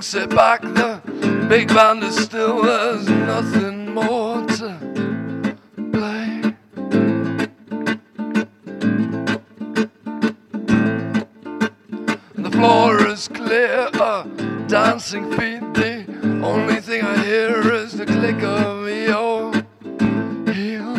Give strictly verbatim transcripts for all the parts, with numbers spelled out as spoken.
sit back, the big band is still, there's nothing more to play. The floor is clear, uh, dancing feet, the only thing I hear is the click of your heel.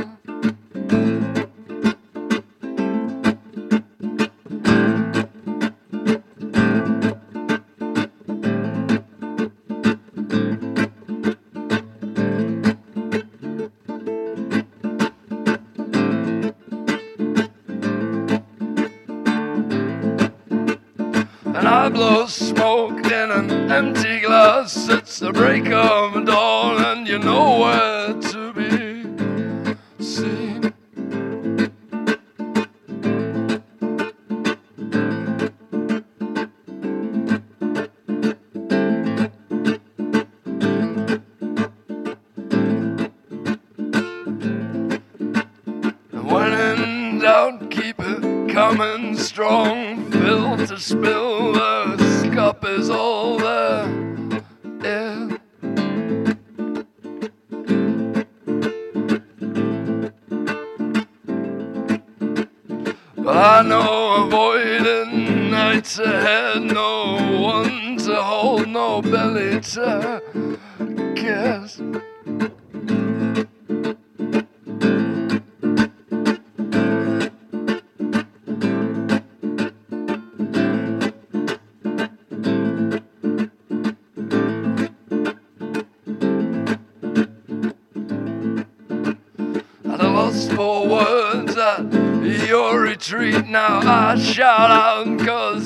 And I blow smoke in an empty glass. It's the break of dawn and you're nowhere to be seen. And when in doubt, keep it coming strong. Fill to spill, the cup is all there is. But I know avoiding nights ahead, no one to hold, no belly to kiss. At a loss for words at your retreat, now I shout out, cause